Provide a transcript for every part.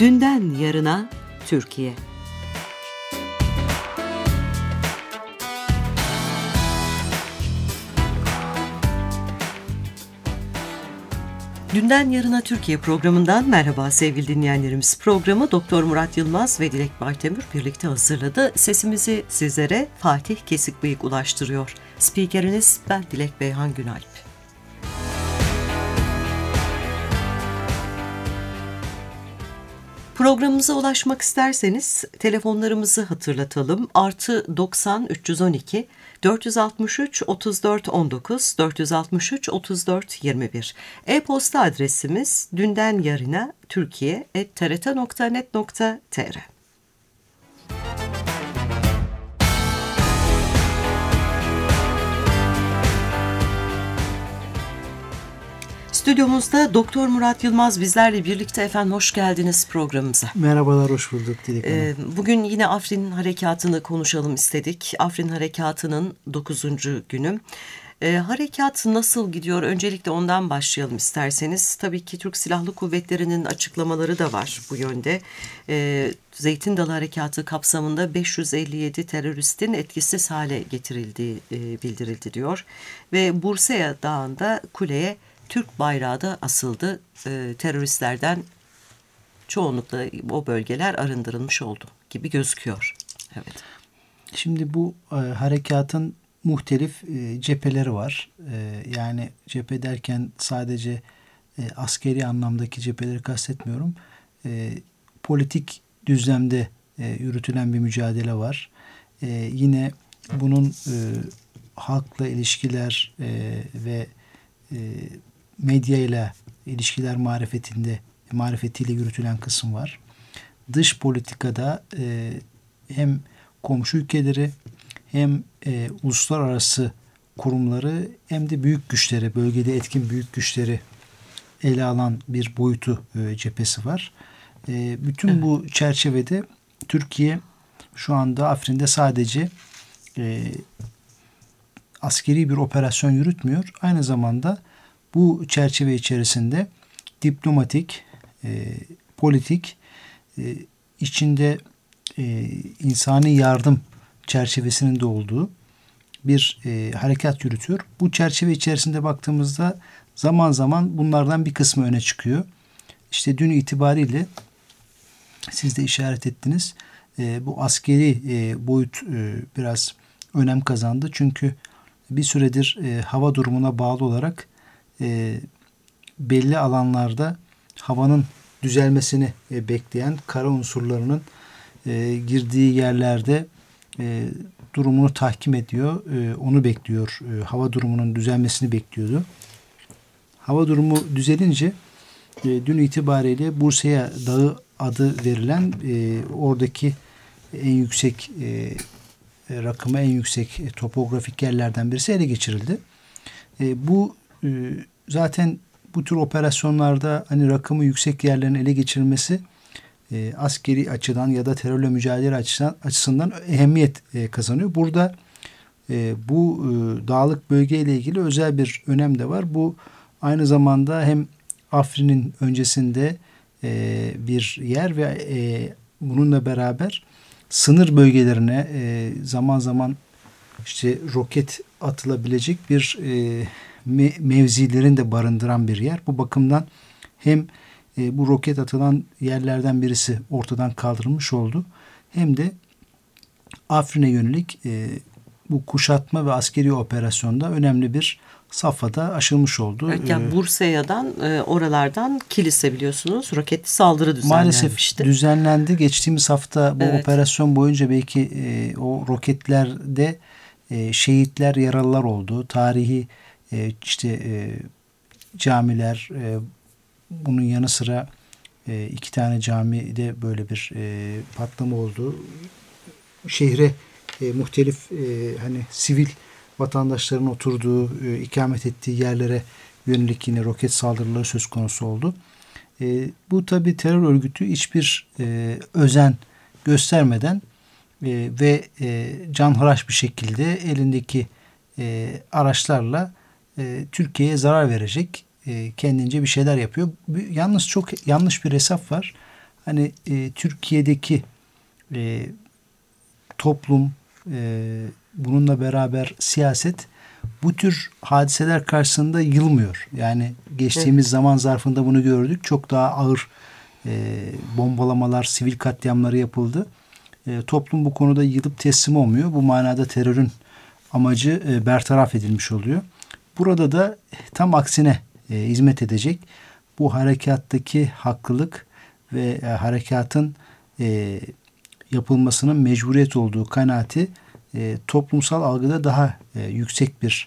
Dünden yarına Türkiye. Dünden Yarına Türkiye programından merhaba sevgili dinleyenlerimiz. Programı Doktor Murat Yılmaz ve Dilek Baytemür birlikte hazırladı. Sesimizi sizlere Fatih Kesikbıyık ulaştırıyor. Spikeriniz ben Dilek Beyhan Günalp. Programımıza ulaşmak isterseniz telefonlarımızı hatırlatalım. +90 312 463 34 19 463 34 21. E-posta adresimiz dündenyarına@trt.net.tr. Stüdyomuzda Doktor Murat Yılmaz bizlerle birlikte. Efendim hoş geldiniz programımıza. Merhabalar, hoş bulduk Dilek Hanım. Bugün yine Afrin Harekatı'nı konuşalım istedik. Afrin Harekatı'nın 9. günü. Harekat nasıl gidiyor? Öncelikle ondan başlayalım isterseniz. Tabii ki Türk Silahlı Kuvvetleri'nin açıklamaları da var bu yönde. Zeytin Dalı Harekatı kapsamında 557 teröristin etkisiz hale getirildiği bildirildi diyor. Ve Burseya Dağı'nda kuleye Türk bayrağı da asıldı. Teröristlerden çoğunlukla o bölgeler arındırılmış oldu gibi gözüküyor. Evet. Şimdi bu harekatın muhtelif cepheleri var. Yani cephe derken sadece askeri anlamdaki cepheleri kastetmiyorum. Politik düzlemde yürütülen bir mücadele var. Yine bunun halkla ilişkiler ve medya ile ilişkiler marifetiyle yürütülen kısım var. Dış politikada hem komşu ülkeleri hem uluslararası kurumları hem de büyük güçleri, bölgede etkin büyük güçleri ele alan bir boyutu cephesi var. Bütün bu çerçevede Türkiye şu anda Afrin'de sadece askeri bir operasyon yürütmüyor. Aynı zamanda bu çerçeve içerisinde diplomatik, politik, içinde insani yardım çerçevesinin de olduğu bir harekat yürütüyor. Bu çerçeve içerisinde baktığımızda zaman zaman bunlardan bir kısmı öne çıkıyor. İşte dün itibariyle siz de işaret ettiniz. Bu askeri boyut biraz önem kazandı. Çünkü bir süredir hava durumuna bağlı olarak belli alanlarda havanın düzelmesini bekleyen kara unsurlarının girdiği yerlerde durumunu tahkim ediyor. Onu bekliyor. Hava durumunun düzelmesini bekliyordu. Hava durumu düzelince dün itibariyle Burseya Dağı adı verilen oradaki en yüksek rakıma en yüksek topografik yerlerden birisi ele geçirildi. Bu zaten bu tür operasyonlarda hani rakımı yüksek yerlerin ele geçirilmesi askeri açıdan ya da terörle mücadele açısından ehemmiyet kazanıyor. Burada bu dağlık bölgeyle ilgili özel bir önem de var. Bu aynı zamanda hem Afrin'in öncesinde bir yer ve bununla beraber sınır bölgelerine zaman zaman işte roket atılabilecek bir mevzilerin de barındıran bir yer. Bu bakımdan hem bu roket atılan yerlerden birisi ortadan kaldırılmış oldu. Hem de Afrin'e yönelik bu kuşatma ve askeri operasyonda önemli bir safhada aşılmış oldu. Evet, yani Bursa'dan oralardan kilise biliyorsunuz roketli saldırı düzenlenmişti. Maalesef düzenlendi. Geçtiğimiz hafta bu operasyon boyunca belki o roketlerde şehitler, yaralılar oldu. Tarihi camiler, bunun yanı sıra 2 tane camide böyle bir patlama oldu. Şehre muhtelif hani sivil vatandaşların oturduğu, ikamet ettiği yerlere yönelik yine roket saldırıları söz konusu oldu. Bu tabii terör örgütü hiçbir özen göstermeden ve canhıraş bir şekilde elindeki araçlarla Türkiye'ye zarar verecek kendince bir şeyler yapıyor. Yalnız çok yanlış bir hesap var. hani Türkiye'deki toplum, bununla beraber siyaset bu tür hadiseler karşısında yılmıyor. Yani geçtiğimiz zaman zarfında bunu gördük. Çok daha ağır bombalamalar, sivil katliamları yapıldı. Toplum bu konuda yılıp teslim olmuyor. Bu manada terörün amacı bertaraf edilmiş oluyor. Burada da tam aksine hizmet edecek. Bu harekattaki haklılık ve harekatın yapılmasının mecburiyet olduğu kanaati toplumsal algıda daha yüksek bir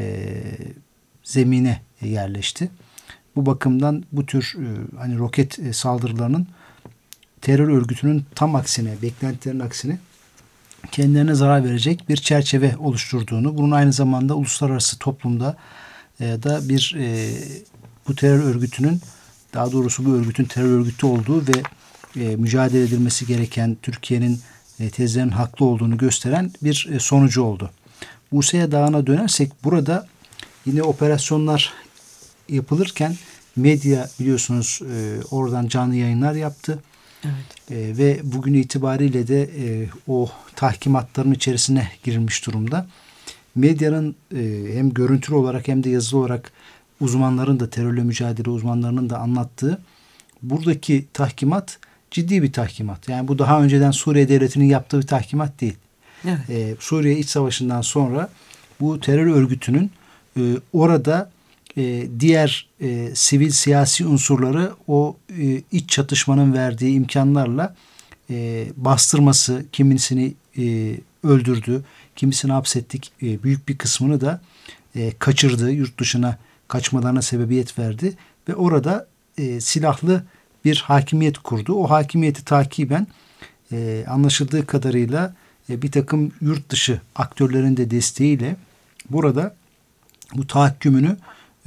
zemine yerleşti. Bu bakımdan bu tür hani roket saldırılarının terör örgütünün tam aksine, beklentilerin aksine kendilerine zarar verecek bir çerçeve oluşturduğunu, bunun aynı zamanda uluslararası toplumda da bir bu terör örgütünün, daha doğrusu bu örgütün terör örgütü olduğu ve mücadele edilmesi gereken Türkiye'nin tezlerinin haklı olduğunu gösteren bir sonucu oldu. Buse'ye Dağı'na dönersek burada yine operasyonlar yapılırken medya biliyorsunuz oradan canlı yayınlar yaptı. Evet. Ve bugün itibariyle de o tahkimatların içerisine girilmiş durumda. Medyanın hem görüntülü olarak hem de yazılı olarak uzmanların da, terörle mücadele uzmanlarının da anlattığı buradaki tahkimat ciddi bir tahkimat. Yani bu daha önceden Suriye Devleti'nin yaptığı bir tahkimat değil. Evet. Suriye İç Savaşı'ndan sonra bu terör örgütünün orada diğer sivil siyasi unsurları o iç çatışmanın verdiği imkanlarla bastırması, kimisini öldürdü, kimisini hapsettik, büyük bir kısmını da kaçırdı, yurt dışına kaçmalarına sebebiyet verdi ve orada silahlı bir hakimiyet kurdu. O hakimiyeti takiben anlaşıldığı kadarıyla bir takım yurt dışı aktörlerin de desteğiyle burada bu tahakkümünü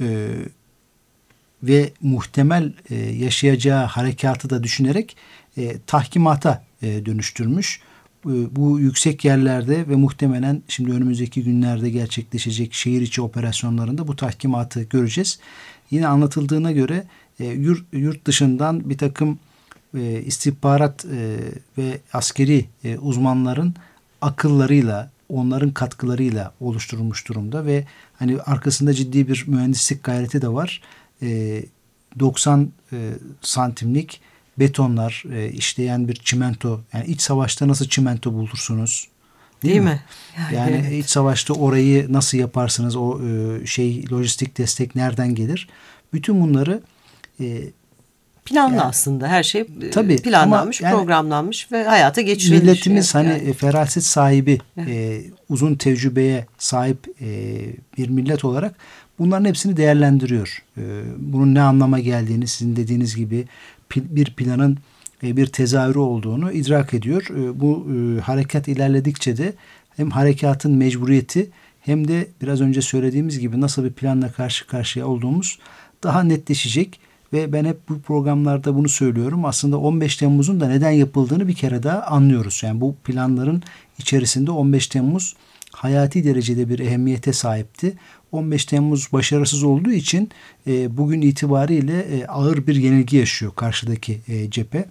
ve muhtemel yaşayacağı harekatı da düşünerek tahkimata dönüştürmüş. Bu yüksek yerlerde ve muhtemelen şimdi önümüzdeki günlerde gerçekleşecek şehir içi operasyonlarında bu tahkimatı göreceğiz. Yine anlatıldığına göre yurt dışından bir takım istihbarat ve askeri uzmanların akıllarıyla, onların katkılarıyla oluşturulmuş durumda ve hani arkasında ciddi bir mühendislik gayreti de var. 90 santimlik betonlar, işleyen bir çimento. Yani iç savaşta nasıl çimento bulursunuz? Değil mi? Yani evet. İç savaşta orayı nasıl yaparsınız? O lojistik destek nereden gelir? Bütün bunları planlı aslında her şey tabii, planlanmış, yani, programlanmış ve hayata geçirilmiş. Milletimiz hani feraset sahibi, uzun tecrübeye sahip bir millet olarak bunların hepsini değerlendiriyor. Bunun ne anlama geldiğini, sizin dediğiniz gibi bir planın bir tezahürü olduğunu idrak ediyor. Bu harekat ilerledikçe de hem harekatın mecburiyeti hem de biraz önce söylediğimiz gibi nasıl bir planla karşı karşıya olduğumuz daha netleşecek. Ve ben hep bu programlarda bunu söylüyorum. Aslında 15 Temmuz'un da neden yapıldığını bir kere daha anlıyoruz. Yani bu planların içerisinde 15 Temmuz hayati derecede bir ehemmiyete sahipti. 15 Temmuz başarısız olduğu için bugün itibariyle ağır bir yenilgi yaşıyor karşıdaki cephe.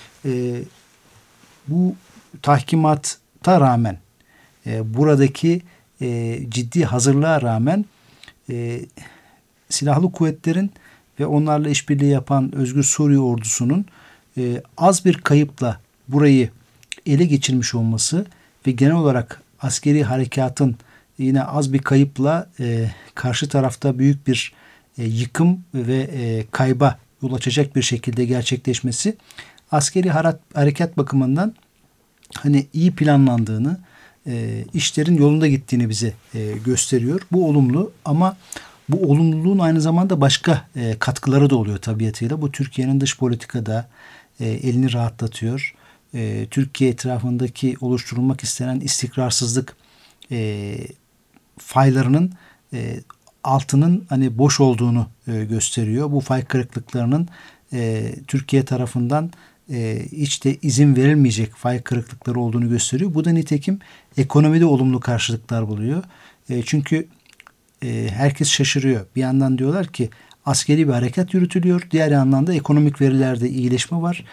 Bu tahkimata rağmen, buradaki ciddi hazırlığa rağmen silahlı kuvvetlerin ve onlarla işbirliği yapan Özgür Suriye ordusunun az bir kayıpla burayı ele geçirmiş olması ve genel olarak askeri harekatın yine az bir kayıpla karşı tarafta büyük bir yıkım ve kayba yol açacak bir şekilde gerçekleşmesi askeri harekat bakımından hani iyi planlandığını, işlerin yolunda gittiğini bize gösteriyor. Bu olumlu ama bu olumluluğun aynı zamanda başka katkıları da oluyor tabiatıyla. Bu Türkiye'nin dış politikada elini rahatlatıyor. Türkiye etrafındaki oluşturulmak istenen istikrarsızlık faylarının altının hani boş olduğunu gösteriyor. Bu fay kırıklıklarının Türkiye tarafından hiç de izin verilmeyecek fay kırıklıkları olduğunu gösteriyor. Bu da nitekim ekonomide olumlu karşılıklar buluyor. Çünkü herkes şaşırıyor. Bir yandan diyorlar ki askeri bir harekat yürütülüyor. Diğer yandan da ekonomik verilerde iyileşme var.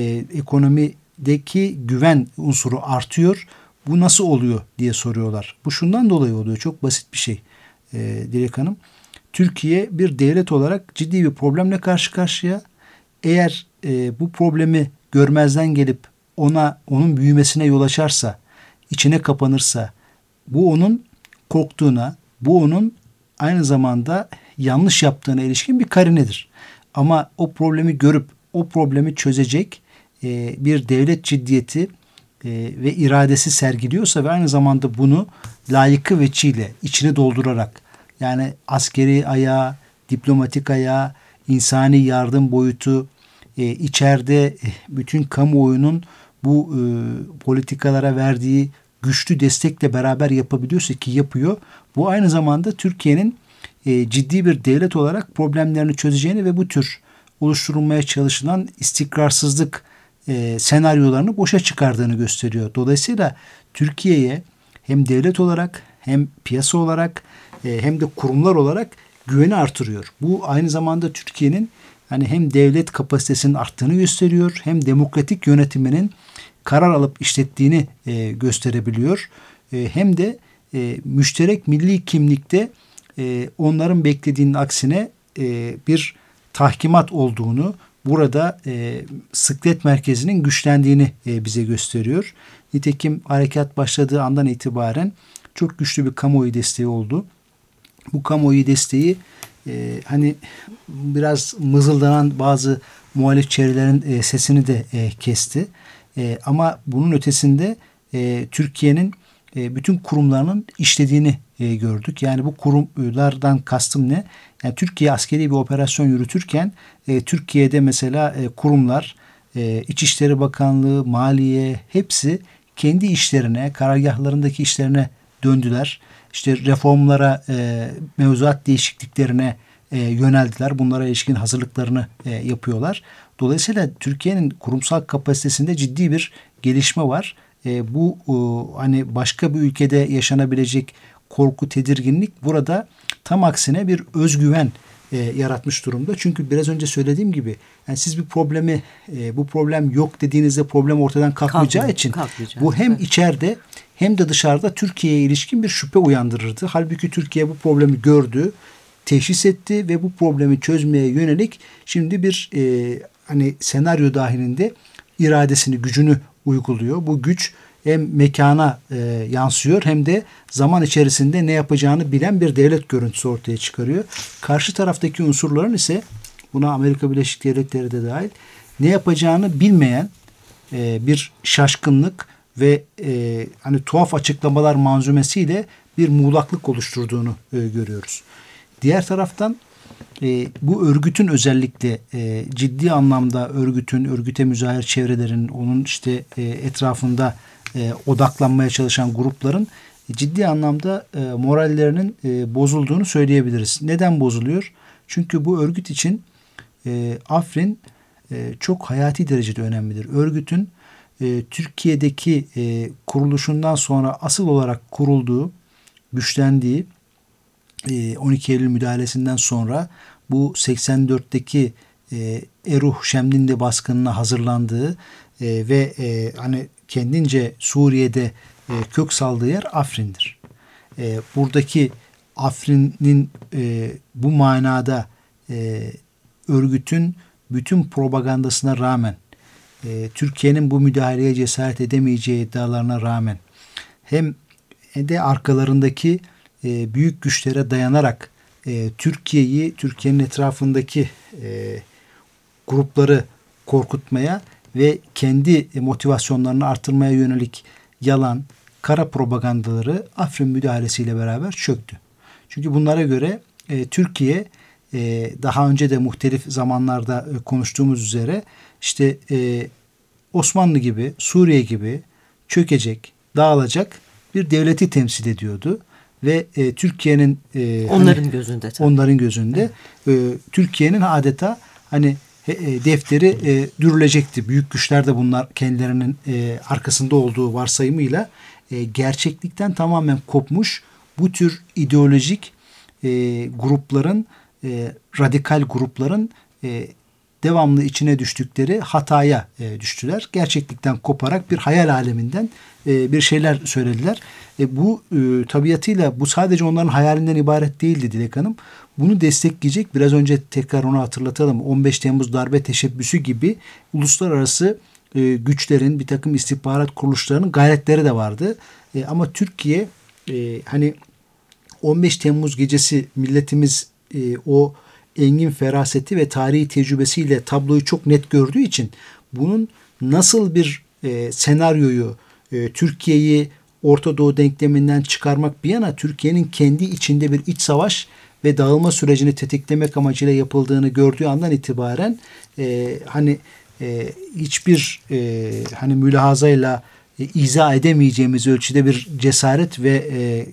Ekonomideki güven unsuru artıyor. Bu nasıl oluyor diye soruyorlar. Bu şundan dolayı oluyor. Çok basit bir şey Dilek Hanım. Türkiye bir devlet olarak ciddi bir problemle karşı karşıya. Eğer bu problemi görmezden gelip onun büyümesine yol açarsa, içine kapanırsa, bu onun korktuğuna, bu onun aynı zamanda yanlış yaptığına ilişkin bir karinedir. Ama o problemi görüp o problemi çözecek bir devlet ciddiyeti ve iradesi sergiliyorsa ve aynı zamanda bunu layıkı veçiyle içine doldurarak, yani askeri ayağı, diplomatik ayağı, insani yardım boyutu, içeride bütün kamuoyunun bu politikalara verdiği güçlü destekle beraber yapabiliyorsa ki yapıyor. Bu aynı zamanda Türkiye'nin ciddi bir devlet olarak problemlerini çözeceğini ve bu tür oluşturulmaya çalışılan istikrarsızlık senaryolarını boşa çıkardığını gösteriyor. Dolayısıyla Türkiye'ye hem devlet olarak hem piyasa olarak hem de kurumlar olarak güveni artırıyor. Bu aynı zamanda Türkiye'nin hani hem devlet kapasitesinin arttığını gösteriyor, hem demokratik yönetiminin karar alıp işlettiğini gösterebiliyor. Hem de müşterek milli kimlikte onların beklediğinin aksine bir tahkimat olduğunu, burada sıklet merkezinin güçlendiğini bize gösteriyor. Nitekim harekat başladığı andan itibaren çok güçlü bir kamuoyu desteği oldu. Bu kamuoyu desteği hani biraz mızıldanan bazı muhalif çevrelerin sesini de kesti. Ama bunun ötesinde Türkiye'nin bütün kurumlarının işlediğini gördük. Yani bu kurumlardan kastım ne? Yani Türkiye askeri bir operasyon yürütürken Türkiye'de mesela kurumlar, İçişleri Bakanlığı, Maliye hepsi kendi işlerine, karargahlarındaki işlerine döndüler. İşte reformlara, mevzuat değişikliklerine yöneldiler. Bunlara ilişkin hazırlıklarını yapıyorlar. Dolayısıyla Türkiye'nin kurumsal kapasitesinde ciddi bir gelişme var. Bu hani başka bir ülkede yaşanabilecek korku, tedirginlik burada tam aksine bir özgüven yaratmış durumda. Çünkü biraz önce söylediğim gibi yani siz bir problemi bu problem yok dediğinizde problem ortadan kalkmayacağı için bu hem içeride hem de dışarıda Türkiye'ye ilişkin bir şüphe uyandırırdı. Halbuki Türkiye bu problemi gördü, teşhis etti ve bu problemi çözmeye yönelik şimdi bir hani senaryo dahilinde iradesini, gücünü uyguluyor. Bu güç hem mekana yansıyor hem de zaman içerisinde ne yapacağını bilen bir devlet görüntüsü ortaya çıkarıyor. Karşı taraftaki unsurların ise buna Amerika Birleşik Devletleri de dahil ne yapacağını bilmeyen bir şaşkınlık ve hani tuhaf açıklamalar manzumesiyle bir muğlaklık oluşturduğunu görüyoruz. Diğer taraftan bu örgütün özellikle ciddi anlamda örgüte müzahir çevrelerin, onun işte etrafında odaklanmaya çalışan grupların ciddi anlamda morallerinin bozulduğunu söyleyebiliriz. Neden bozuluyor? Çünkü bu örgüt için Afrin çok hayati derecede önemlidir. Örgütün Türkiye'deki kuruluşundan sonra asıl olarak kurulduğu, güçlendiği 12 Eylül müdahalesinden sonra bu 84'teki Eruh Şemdinli baskınına hazırlandığı ve hani kendince Suriye'de kök saldığı yer Afrin'dir. Buradaki Afrin'in bu manada örgütün bütün propagandasına rağmen, Türkiye'nin bu müdahaleye cesaret edemeyeceği iddialarına rağmen hem de arkalarındaki büyük güçlere dayanarak Türkiye'nin etrafındaki grupları korkutmaya ve kendi motivasyonlarını artırmaya yönelik yalan, kara propagandaları Afrin müdahalesiyle beraber çöktü. Çünkü bunlara göre Türkiye daha önce de muhtelif zamanlarda konuştuğumuz üzere işte Osmanlı gibi, Suriye gibi çökecek, dağılacak bir devleti temsil ediyordu. Ve Türkiye'nin onların gözünde Türkiye'nin adeta hani defteri dürülecekti. Büyük güçler de bunlar kendilerinin arkasında olduğu varsayımıyla gerçeklikten tamamen kopmuş bu tür ideolojik grupların radikal grupların devamlı içine düştükleri hataya düştüler. Gerçeklikten koparak bir hayal aleminden bir şeyler söylediler. Bu tabiatıyla bu sadece onların hayalinden ibaret değildi Dilek Hanım. Bunu destekleyecek, biraz önce tekrar onu hatırlatalım, 15 Temmuz darbe teşebbüsü gibi uluslararası güçlerin, bir takım istihbarat kuruluşlarının gayretleri de vardı. Ama Türkiye hani 15 Temmuz gecesi milletimiz o engin feraseti ve tarihi tecrübesiyle tabloyu çok net gördüğü için bunun nasıl bir senaryoyu Türkiye'yi Orta Doğu denkleminden çıkarmak bir yana, Türkiye'nin kendi içinde bir iç savaş ve dağılma sürecini tetiklemek amacıyla yapıldığını gördüğü andan itibaren hiçbir hani mülahazayla izah edemeyeceğimiz ölçüde bir cesaret ve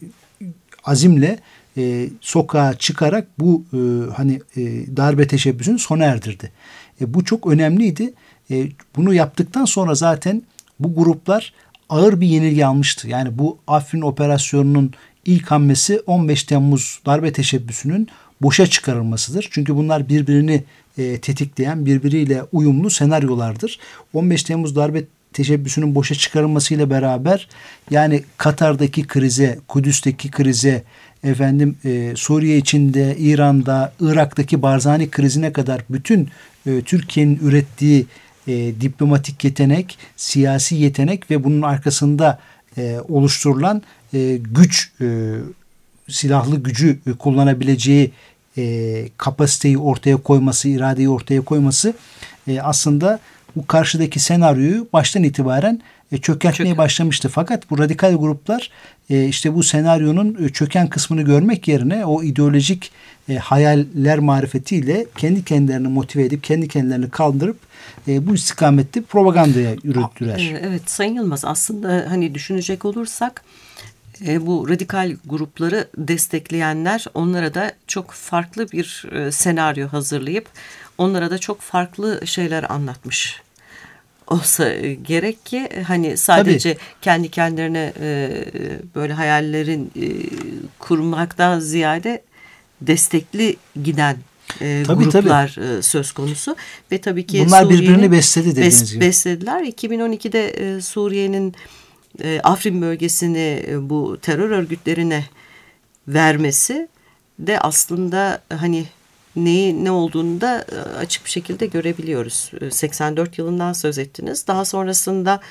azimle sokağa çıkarak bu darbe teşebbüsünü sona erdirdi. Bu çok önemliydi. Bunu yaptıktan sonra zaten bu gruplar ağır bir yenilgi almıştı. Yani bu Afrin operasyonunun ilk hamlesi 15 Temmuz darbe teşebbüsünün boşa çıkarılmasıdır. Çünkü bunlar birbirini tetikleyen, birbiriyle uyumlu senaryolardır. 15 Temmuz darbe teşebbüsünün boşa çıkarılmasıyla beraber yani Katar'daki krize, Kudüs'teki krize, Suriye içinde, İran'da, Irak'taki Barzani krizine kadar bütün Türkiye'nin ürettiği diplomatik yetenek, siyasi yetenek ve bunun arkasında oluşturulan güç, silahlı gücü kullanabileceği kapasiteyi ortaya koyması, iradeyi ortaya koyması aslında bu karşıdaki senaryoyu baştan itibaren çökertmeye başlamıştı. Fakat bu radikal gruplar işte bu senaryonun çöken kısmını görmek yerine o ideolojik hayaller marifetiyle kendi kendilerini motive edip kendi kendilerini kaldırıp bu istikamette propagandaya yürüttüler. Evet Sayın Yılmaz, aslında hani düşünecek olursak bu radikal grupları destekleyenler onlara da çok farklı bir senaryo hazırlayıp onlara da çok farklı şeyler anlatmış olsa gerek ki hani sadece kendi kendilerine böyle hayallerin kurmaktan ziyade destekli giden gruplar söz konusu ve tabii ki bunlar birbirini besledi dediğiniz gibi. Beslediler. 2012'de Suriye'nin Afrin bölgesini bu terör örgütlerine vermesi de aslında hani ne olduğunu da açık bir şekilde görebiliyoruz. 84 yılından söz ettiniz. Daha sonrasında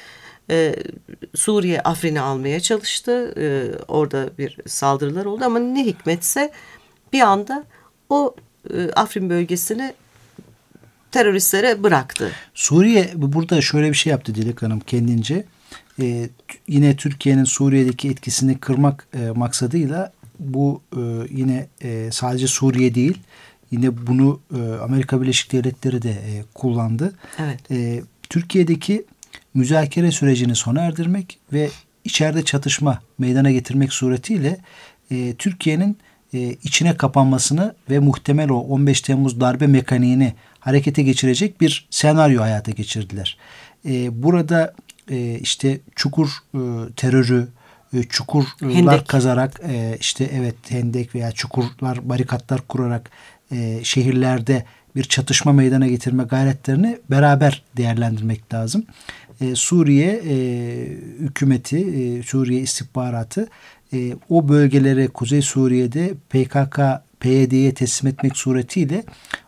Suriye Afrin'i almaya çalıştı. Orada bir saldırılar oldu ama ne hikmetse bir anda o Afrin bölgesini teröristlere bıraktı. Suriye burada şöyle bir şey yaptı Dilek Hanım kendince. Yine Türkiye'nin Suriye'deki etkisini kırmak maksadıyla bu yine sadece Suriye değil, yine bunu Amerika Birleşik Devletleri de kullandı. Evet. Türkiye'deki müzakere sürecini sona erdirmek ve içeride çatışma meydana getirmek suretiyle Türkiye'nin içine kapanmasını ve muhtemel o 15 Temmuz darbe mekaniğini harekete geçirecek bir senaryo hayata geçirdiler. Burada işte çukur terörü, çukurlar kazarak hendek veya çukurlar, barikatlar kurarak şehirlerde bir çatışma meydana getirme gayretlerini beraber değerlendirmek lazım. Suriye hükümeti, Suriye istihbaratı o bölgelere Kuzey Suriye'de PKK, PYD'ye teslim etmek suretiyle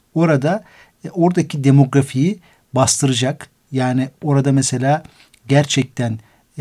oradaki demografiyi bastıracak. Yani orada mesela gerçekten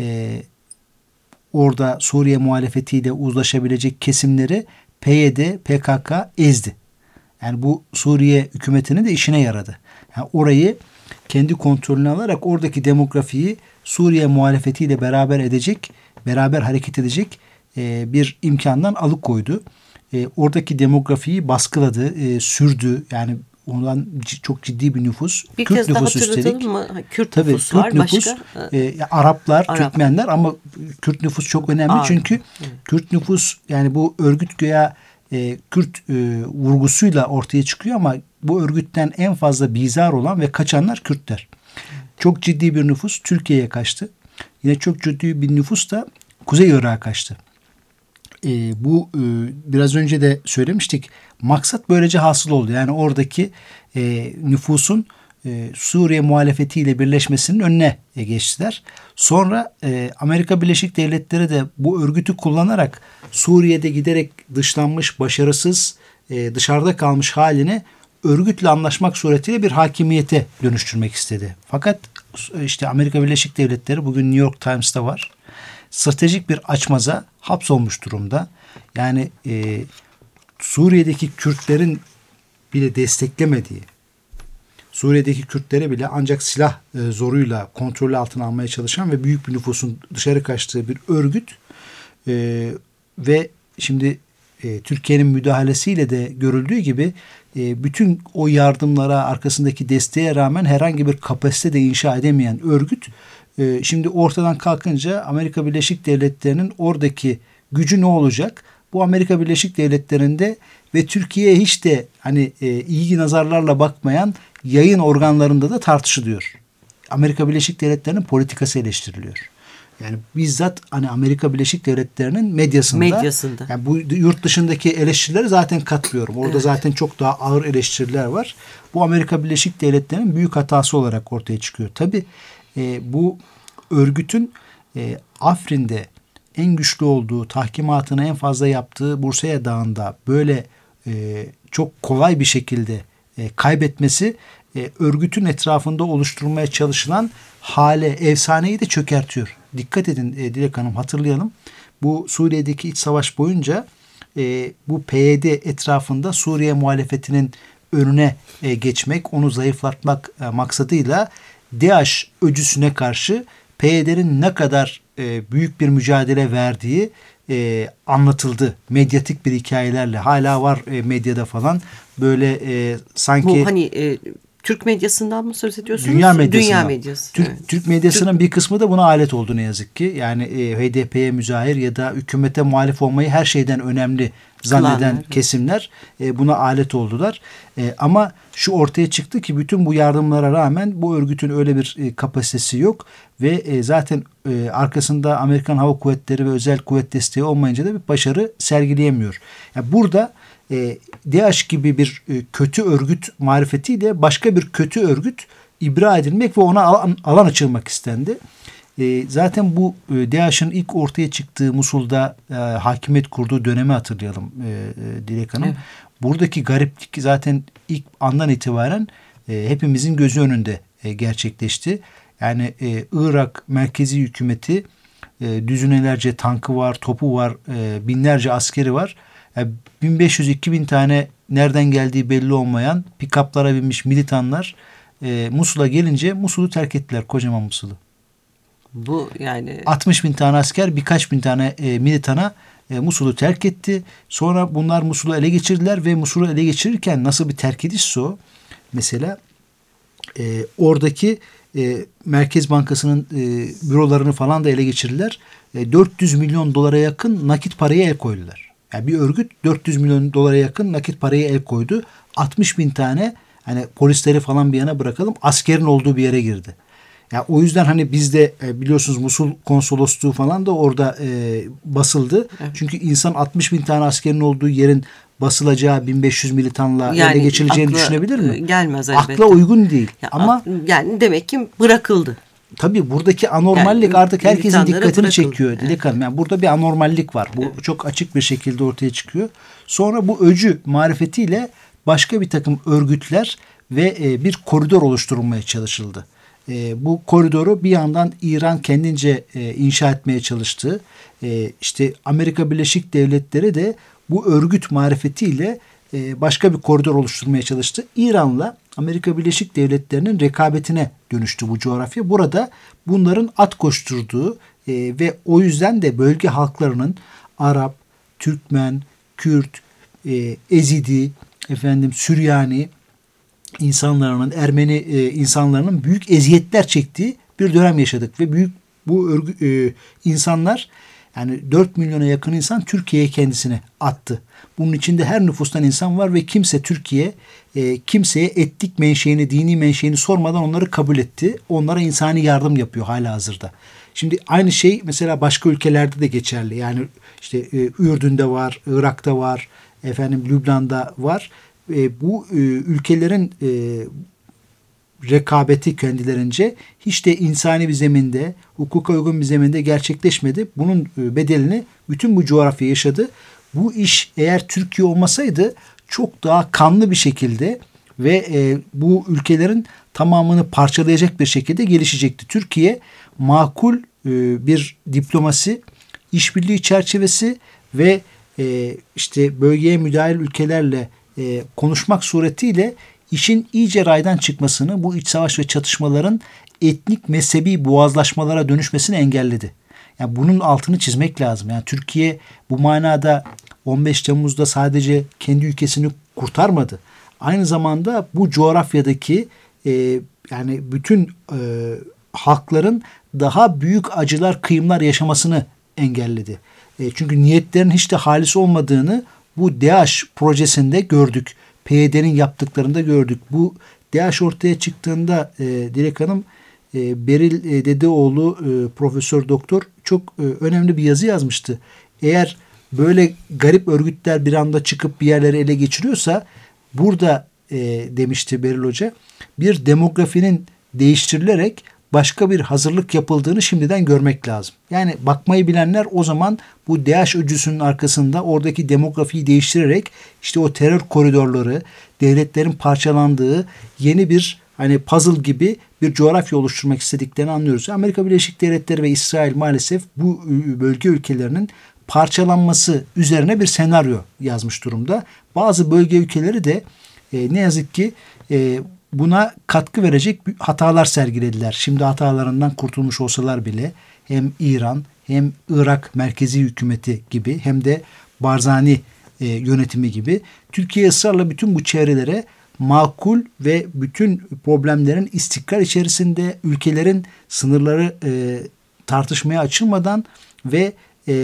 orada Suriye muhalefetiyle uzlaşabilecek kesimleri PYD, PKK ezdi. Yani bu Suriye hükümetinin de işine yaradı. Yani orayı kendi kontrolüne alarak oradaki demografiyi Suriye muhalefetiyle beraber hareket edecek bir imkandan alıkoydu. Oradaki demografiyi baskıladı, sürdü. Yani ondan çok ciddi bir nüfus. Bir Kürt kez daha nüfus hatırlatalım mı? Kürt tabii, nüfus var. Nüfus, Araplar, Türkmenler ama Kürt nüfus çok önemli. Çünkü Kürt nüfus yani bu örgüt güya Kürt vurgusuyla ortaya çıkıyor ama bu örgütten en fazla bizar olan ve kaçanlar Kürtler. Çok ciddi bir nüfus Türkiye'ye kaçtı. Yine çok ciddi bir nüfus da Kuzey Irak'a kaçtı. Biraz önce de söylemiştik. Maksat böylece hasıl oldu. Yani oradaki nüfusun Suriye muhalefetiyle birleşmesinin önüne geçtiler. Sonra Amerika Birleşik Devletleri de bu örgütü kullanarak Suriye'de giderek dışlanmış, başarısız, dışarıda kalmış halini örgütle anlaşmak suretiyle bir hakimiyete dönüştürmek istedi. Fakat işte Amerika Birleşik Devletleri, bugün New York Times'ta var, stratejik bir açmaza hapsolmuş durumda. Yani Suriye'deki Kürtlerin bile desteklemediği, Suriye'deki Kürtlere bile ancak silah zoruyla kontrolü altına almaya çalışan ve büyük bir nüfusun dışarı kaçtığı bir örgüt ve şimdi Türkiye'nin müdahalesiyle de görüldüğü gibi bütün o yardımlara, arkasındaki desteğe rağmen herhangi bir kapasite de inşa edemeyen örgüt şimdi ortadan kalkınca Amerika Birleşik Devletleri'nin oradaki gücü ne olacak? Bu Amerika Birleşik Devletleri'nde ve Türkiye'ye hiç de hani ilgi nazarlarla bakmayan yayın organlarında da tartışılıyor. Amerika Birleşik Devletleri'nin politikası eleştiriliyor. Yani bizzat hani Amerika Birleşik Devletleri'nin medyasında. Yani bu yurt dışındaki eleştirileri zaten katmıyorum. Orada zaten çok daha ağır eleştiriler var. Bu Amerika Birleşik Devletleri'nin büyük hatası olarak ortaya çıkıyor. Tabii bu örgütün Afrin'de en güçlü olduğu, tahkimatını en fazla yaptığı Bursa'ya Dağı'nda böyle çok kolay bir şekilde kaybetmesi örgütün etrafında oluşturulmaya çalışılan hale, efsaneyi de çökertiyor. Dikkat edin Dilek Hanım, hatırlayalım. Bu Suriye'deki iç savaş boyunca bu PYD etrafında Suriye muhalefetinin önüne geçmek, onu zayıflatmak maksadıyla DAEŞ öcüsüne karşı PYD'nin ne kadar büyük bir mücadele verdiği anlatıldı. Medyatik bir hikayelerle. Hala var medyada falan. Böyle sanki... Bu hani Türk medyasından mı söz ediyorsunuz? Dünya medyasından. Dünya medyası. Türk medyasının bir kısmı da buna alet oldu ne yazık ki. Yani HDP'ye müzahir ya da hükümete muhalif olmayı her şeyden önemli zanneden kesimler buna alet oldular. Ama şu ortaya çıktı ki bütün bu yardımlara rağmen bu örgütün öyle bir kapasitesi yok ve zaten arkasında Amerikan Hava Kuvvetleri ve özel kuvvet desteği olmayınca da bir başarı sergileyemiyor. Yani burada DAEŞ gibi bir kötü örgüt marifetiyle başka bir kötü örgüt ibra edilmek ve ona alan açılmak istendi. Zaten bu DAEŞ'in ilk ortaya çıktığı Musul'da hakimiyet kurduğu dönemi hatırlayalım Dilek Hanım. Evet. Buradaki gariplik zaten ilk andan itibaren hepimizin gözü önünde gerçekleşti. Yani Irak merkezi hükümeti düzinelerce tankı var, topu var, binlerce askeri var. Yani 1500-2000 tane nereden geldiği belli olmayan pikaplara binmiş militanlar Musul'a gelince Musul'u terk ettiler, kocaman Musul'u. Bu yani 60 bin tane asker, birkaç bin tane militana Musul'u terk etti. Sonra bunlar Musul'u ele geçirdiler ve Musul'u ele geçirirken nasıl bir terk edişse o. Mesela oradaki Merkez Bankası'nın bürolarını falan da ele geçirdiler. 400 milyon dolara yakın nakit paraya el koydular. Yani bir örgüt 400 milyon dolara yakın nakit paraya el koydu. 60 bin tane, hani polisleri falan bir yana bırakalım, askerin olduğu bir yere girdi. Yani o yüzden hani bizde biliyorsunuz Musul konsolosluğu falan da orada basıldı. Evet. Çünkü insan 60 bin tane askerin olduğu yerin basılacağı 1500 militanla yani ele geçirileceğini düşünebilir mi? Gelmez elbette. Akla uygun değil. Ya, ama yani demek ki bırakıldı. Tabii buradaki anormallik yani, artık herkesin dikkatini çekiyor. Dilek Hanım. Evet. Yani burada bir anormallik var. Bu çok açık bir şekilde ortaya çıkıyor. Sonra bu öcü marifetiyle başka bir takım örgütler ve bir koridor oluşturulmaya çalışıldı. Bu koridoru bir yandan İran kendince inşa etmeye çalıştı. İşte Amerika Birleşik Devletleri de bu örgüt marifetiyle başka bir koridor oluşturmaya çalıştı. İran'la Amerika Birleşik Devletleri'nin rekabetine dönüştü bu coğrafya. Burada bunların at koşturduğu ve o yüzden de bölge halklarının Arap, Türkmen, Kürt, Ezidi, Süryani insanların, Ermeni insanların büyük eziyetler çektiği bir dönem yaşadık ve bu insanlar Yani 4 milyona yakın insan Türkiye'ye kendisini attı. Bunun içinde her nüfustan insan var ve kimseye etnik menşeini, dini menşeini sormadan onları kabul etti. Onlara insani yardım yapıyor halihazırda. Şimdi aynı şey mesela başka ülkelerde de geçerli. Yani işte Ürdün'de var, Irak'ta var, Lübnan'da var. Bu ülkelerin rekabeti kendilerince hiç de insani bir zeminde, hukuka uygun bir zeminde gerçekleşmedi. Bunun bedelini bütün bu coğrafya yaşadı. Bu iş eğer Türkiye olmasaydı çok daha kanlı bir şekilde ve bu ülkelerin tamamını parçalayacak bir şekilde gelişecekti. Türkiye makul bir diplomasi, işbirliği çerçevesi ve işte bölgeye müdahil ülkelerle konuşmak suretiyle işin iyice raydan çıkmasını, bu iç savaş ve çatışmaların etnik mezhebi boğazlaşmalara dönüşmesini engelledi. Yani bunun altını çizmek lazım. Yani Türkiye bu manada 15 Temmuz'da sadece kendi ülkesini kurtarmadı. Aynı zamanda bu coğrafyadaki yani bütün halkların daha büyük acılar, kıyımlar yaşamasını engelledi. Çünkü niyetlerin hiç de halis olmadığını bu DAEŞ projesinde gördük. PYD'nin yaptıklarında gördük. Bu DAEŞ ortaya çıktığında Dilek Hanım, Beril Dedeoğlu profesör doktor çok önemli bir yazı yazmıştı. Eğer böyle garip örgütler bir anda çıkıp bir yerleri ele geçiriyorsa burada demişti Beril Hoca, bir demografinin değiştirilerek başka bir hazırlık yapıldığını şimdiden görmek lazım. Yani bakmayı bilenler o zaman bu DAEŞ öcüsünün arkasında oradaki demografiyi değiştirerek işte o terör koridorları, devletlerin parçalandığı yeni bir puzzle gibi bir coğrafya oluşturmak istediklerini anlıyoruz. Amerika Birleşik Devletleri ve İsrail maalesef bu bölge ülkelerinin parçalanması üzerine bir senaryo yazmış durumda. Bazı bölge ülkeleri de ne yazık ki buna katkı verecek hatalar sergilediler. Şimdi hatalarından kurtulmuş olsalar bile hem İran hem Irak merkezi hükümeti gibi hem de Barzani yönetimi gibi Türkiye ısrarla bütün bu çevrelere makul ve bütün problemlerin istikrar içerisinde ülkelerin sınırları tartışmaya açılmadan ve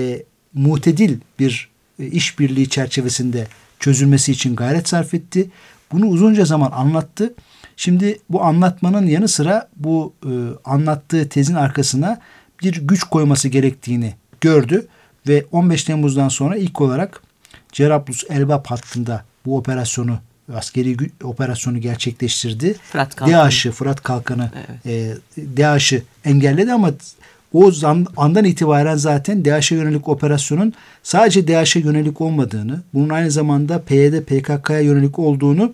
mutedil bir işbirliği çerçevesinde çözülmesi için gayret sarf etti. Bunu uzunca zaman anlattı. Şimdi bu anlatmanın yanı sıra bu anlattığı tezin arkasına bir güç koyması gerektiğini gördü ve 15 Temmuz'dan sonra ilk olarak Cerablus Elbap hattında bu askeri operasyonu gerçekleştirdi. Fırat Kalkanı DAEŞ'ı engelledi ama o andan itibaren zaten DAEŞ'e yönelik operasyonun sadece DAEŞ'e yönelik olmadığını, bunun aynı zamanda PYD, PKK'ya yönelik olduğunu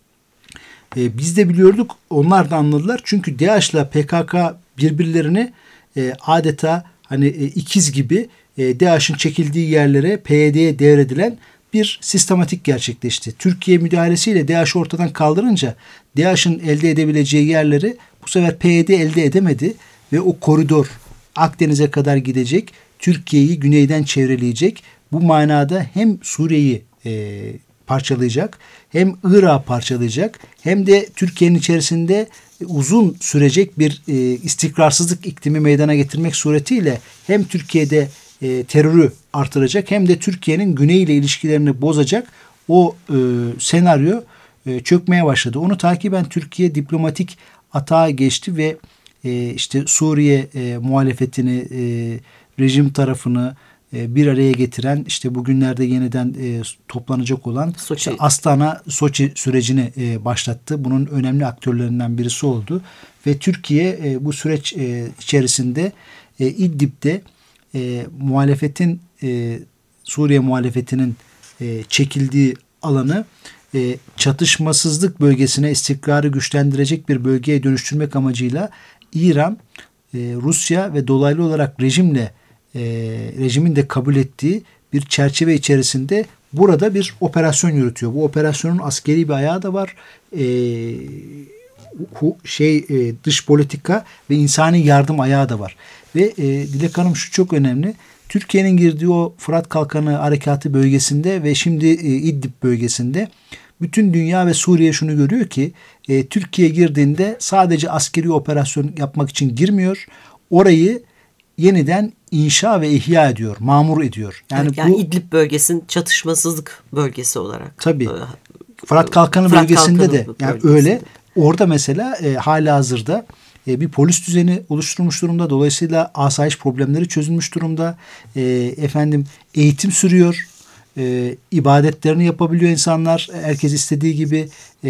biz de biliyorduk. Onlar da anladılar. Çünkü DAEŞ ile PKK birbirlerini adeta ikiz gibi DAEŞ'in çekildiği yerlere PYD'ye devredilen bir sistematik gerçekleşti. Türkiye müdahalesiyle DAEŞ'i ortadan kaldırınca DAEŞ'in elde edebileceği yerleri bu sefer PYD elde edemedi ve o koridor Akdeniz'e kadar gidecek, Türkiye'yi güneyden çevreleyecek. Bu manada hem Suriye'yi parçalayacak, hem Irak'ı parçalayacak, hem de Türkiye'nin içerisinde uzun sürecek bir istikrarsızlık iklimi meydana getirmek suretiyle hem Türkiye'de terörü artıracak hem de Türkiye'nin güney ile ilişkilerini bozacak o senaryo çökmeye başladı. Onu takiben Türkiye diplomatik atağa geçti ve işte Suriye muhalefetini, rejim tarafını bir araya getiren, işte bugünlerde yeniden toplanacak olan işte Astana Soçi sürecini başlattı. Bunun önemli aktörlerinden birisi oldu ve Türkiye bu süreç içerisinde İdlib'de Suriye muhalefetinin çekildiği alanı çatışmasızlık bölgesine, istikrarı güçlendirecek bir bölgeye dönüştürmek amacıyla İran, Rusya ve dolaylı olarak rejimin de kabul ettiği bir çerçeve içerisinde burada bir operasyon yürütüyor. Bu operasyonun askeri bir ayağı da var. Dış politika ve insani yardım ayağı da var. Ve Dilek Hanım, şu çok önemli. Türkiye'nin girdiği o Fırat Kalkanı harekatı bölgesinde ve şimdi İdlib bölgesinde bütün dünya ve Suriye şunu görüyor ki Türkiye girdiğinde sadece askeri operasyon yapmak için girmiyor. Orayı yeniden inşa ve ihya ediyor, mamur ediyor. Yani, evet, yani İdlib bölgesinin çatışmasızlık bölgesi olarak. Tabii. Fırat Kalkanı bölgesinde de yani öyle. Orada mesela halihazırda bir polis düzeni oluşturulmuş durumda. Dolayısıyla asayiş problemleri çözülmüş durumda. Eğitim sürüyor. İbadetlerini yapabiliyor insanlar. Herkes istediği gibi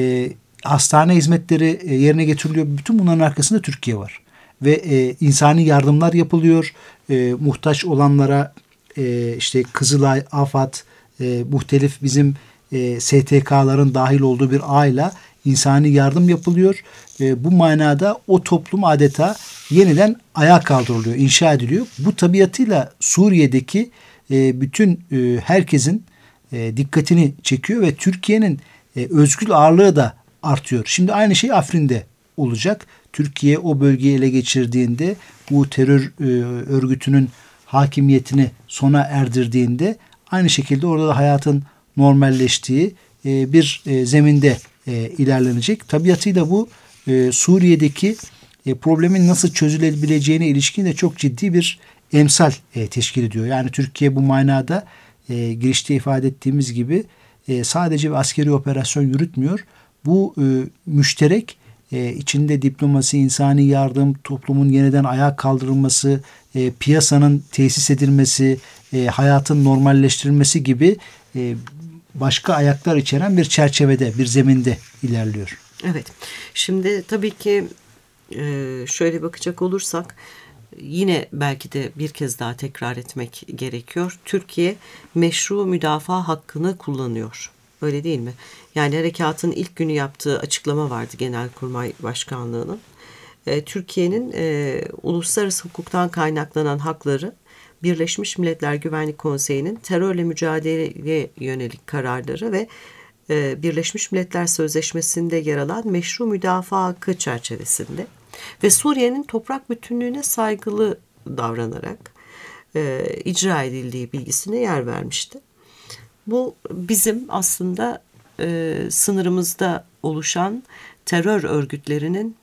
hastane hizmetleri yerine getiriliyor. Bütün bunların arkasında Türkiye var. Ve insani yardımlar yapılıyor. Muhtaç olanlara işte Kızılay, AFAD, muhtelif bizim STK'ların dahil olduğu bir ağıyla insani yardım yapılıyor. Bu manada o toplum adeta yeniden ayağa kaldırılıyor, inşa ediliyor. Bu tabiatıyla Suriye'deki bütün herkesin dikkatini çekiyor ve Türkiye'nin özgül ağırlığı da artıyor. Şimdi aynı şey Afrin'de olacak. Türkiye o bölgeyi ele geçirdiğinde, bu terör örgütünün hakimiyetini sona erdirdiğinde aynı şekilde orada da hayatın normalleştiği bir zeminde ilerlenecek. Tabiatıyla bu Suriye'deki problemin nasıl çözülebileceğine ilişkin de çok ciddi bir emsal teşkil ediyor. Yani Türkiye bu manada girişte ifade ettiğimiz gibi sadece bir askeri operasyon yürütmüyor. Bu müşterek içinde diplomasi, insani yardım, toplumun yeniden ayağa kaldırılması, piyasanın tesis edilmesi, hayatın normalleştirilmesi gibi başka ayaklar içeren bir çerçevede, bir zeminde ilerliyor. Evet. Şimdi tabii ki şöyle bakacak olursak yine belki de bir kez daha tekrar etmek gerekiyor. Türkiye meşru müdafaa hakkını kullanıyor. Öyle değil mi? Yani harekatın ilk günü yaptığı açıklama vardı Genelkurmay Başkanlığı'nın. Türkiye'nin uluslararası hukuktan kaynaklanan hakları Birleşmiş Milletler Güvenlik Konseyi'nin terörle mücadeleye yönelik kararları ve Birleşmiş Milletler Sözleşmesi'nde yer alan meşru müdafaa hakkı çerçevesinde ve Suriye'nin toprak bütünlüğüne saygılı davranarak icra edildiği bilgisine yer vermişti. Bu bizim aslında sınırımızda oluşan terör örgütlerinin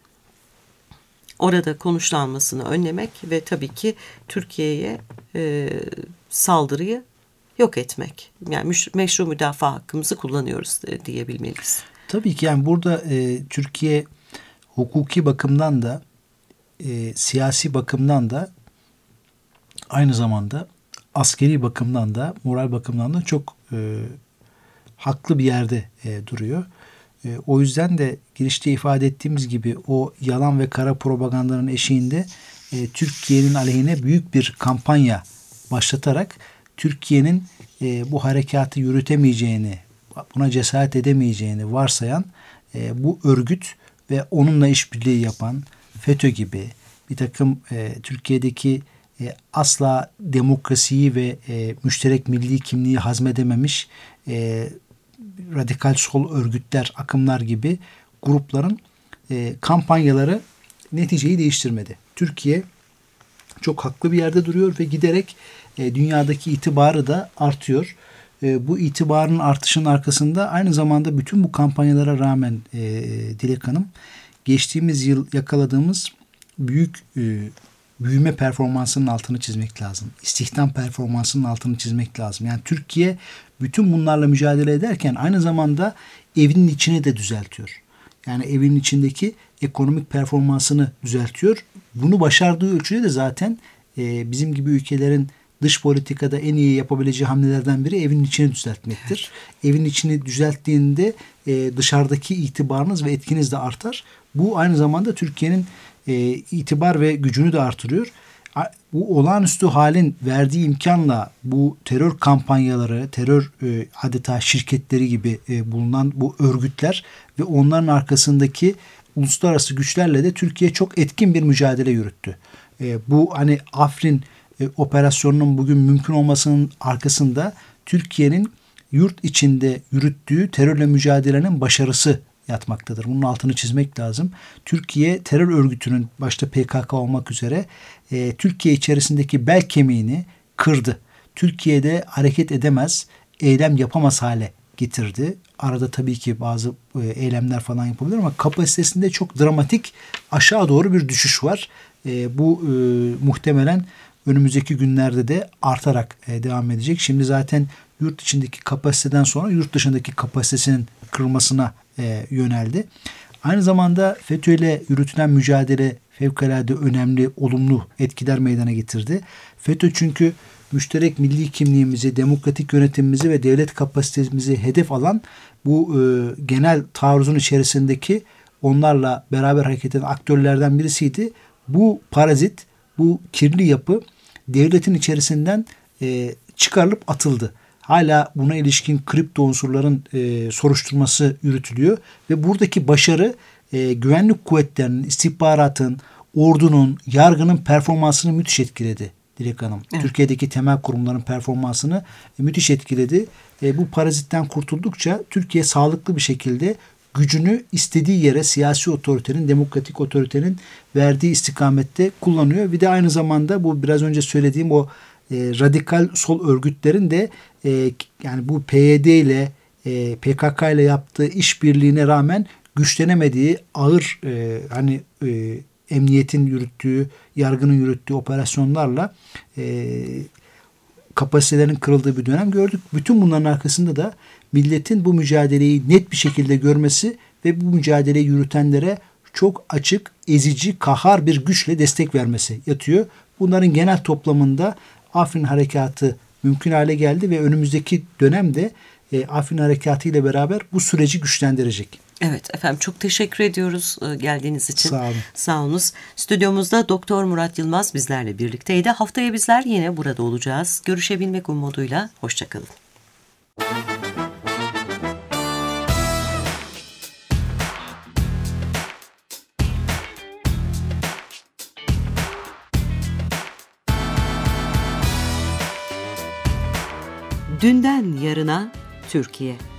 orada konuşlanmasını önlemek ve tabii ki Türkiye'ye saldırıyı yok etmek. Yani meşru müdafaa hakkımızı kullanıyoruz diyebilmeliyiz. Tabii ki yani burada Türkiye hukuki bakımdan da siyasi bakımdan da aynı zamanda askeri bakımdan da moral bakımdan da çok haklı bir yerde duruyor. O yüzden de girişte ifade ettiğimiz gibi o yalan ve kara propagandanın eşiğinde Türkiye'nin aleyhine büyük bir kampanya başlatarak Türkiye'nin bu harekatı yürütemeyeceğini, buna cesaret edemeyeceğini varsayan bu örgüt ve onunla işbirliği yapan FETÖ gibi bir takım Türkiye'deki asla demokrasiyi ve müşterek milli kimliği hazmedememiş radikal sol örgütler, akımlar gibi grupların kampanyaları neticeyi değiştirmedi. Türkiye çok haklı bir yerde duruyor ve giderek dünyadaki itibarı da artıyor. Bu itibarın artışının arkasında aynı zamanda bütün bu kampanyalara rağmen Dilek Hanım, geçtiğimiz yıl yakaladığımız büyük büyüme performansının altını çizmek lazım. İstihdam performansının altını çizmek lazım. Yani Türkiye bütün bunlarla mücadele ederken aynı zamanda evinin içini de düzeltiyor. Yani evinin içindeki ekonomik performansını düzeltiyor. Bunu başardığı ölçüde de zaten bizim gibi ülkelerin dış politikada en iyi yapabileceği hamlelerden biri evin içini düzeltmektir. Evin içini düzelttiğinde dışarıdaki itibarınız ve etkiniz de artar. Bu aynı zamanda Türkiye'nin itibar ve gücünü de artırıyor. Bu olağanüstü halin verdiği imkanla bu terör kampanyaları, terör adeta şirketleri gibi bulunan bu örgütler ve onların arkasındaki uluslararası güçlerle de Türkiye çok etkin bir mücadele yürüttü. Bu hani Afrin operasyonunun bugün mümkün olmasının arkasında Türkiye'nin yurt içinde yürüttüğü terörle mücadelenin başarısı yatmaktadır. Bunun altını çizmek lazım. Türkiye terör örgütünün başta PKK olmak üzere Türkiye içerisindeki bel kemiğini kırdı. Türkiye'de hareket edemez, eylem yapamaz hale getirdi. Arada tabii ki bazı eylemler falan yapabilir ama kapasitesinde çok dramatik aşağı doğru bir düşüş var. Bu muhtemelen önümüzdeki günlerde de artarak devam edecek. Şimdi zaten yurt içindeki kapasiteden sonra yurt dışındaki kapasitesinin kırılmasına yöneldi. Aynı zamanda FETÖ ile yürütülen mücadele fevkalade önemli, olumlu etkiler meydana getirdi. FETÖ çünkü müşterek milli kimliğimizi, demokratik yönetimimizi ve devlet kapasitemizi hedef alan bu genel taarruzun içerisindeki onlarla beraber hareket eden aktörlerden birisiydi. Bu parazit, bu kirli yapı devletin içerisinden çıkarılıp atıldı. Hala buna ilişkin kripto unsurların soruşturması yürütülüyor ve buradaki başarı güvenlik kuvvetlerinin, istihbaratın, ordunun, yargının performansını müthiş etkiledi Dilek Hanım. Evet. Türkiye'deki temel kurumların performansını müthiş etkiledi. Bu parazitten kurtuldukça Türkiye sağlıklı bir şekilde gücünü istediği yere siyasi otoritenin, demokratik otoritenin verdiği istikamette kullanıyor. Bir de aynı zamanda bu biraz önce söylediğim o radikal sol örgütlerin de yani bu PYD ile PKK ile yaptığı işbirliğine rağmen güçlenemediği ağır emniyetin yürüttüğü, yargının yürüttüğü operasyonlarla kapasitelerin kırıldığı bir dönem gördük. Bütün bunların arkasında da milletin bu mücadeleyi net bir şekilde görmesi ve bu mücadeleyi yürütenlere çok açık, ezici, kahhar bir güçle destek vermesi yatıyor. Bunların genel toplamında Afrin Harekatı mümkün hale geldi ve önümüzdeki dönemde Afrin Harekatı ile beraber bu süreci güçlendirecek. Evet efendim, çok teşekkür ediyoruz geldiğiniz için. Sağ olun. Sağ olunuz. Stüdyomuzda Doktor Murat Yılmaz bizlerle birlikteydi. Haftaya bizler yine burada olacağız. Görüşebilmek umuduyla. Hoşçakalın. Dünden yarına Türkiye.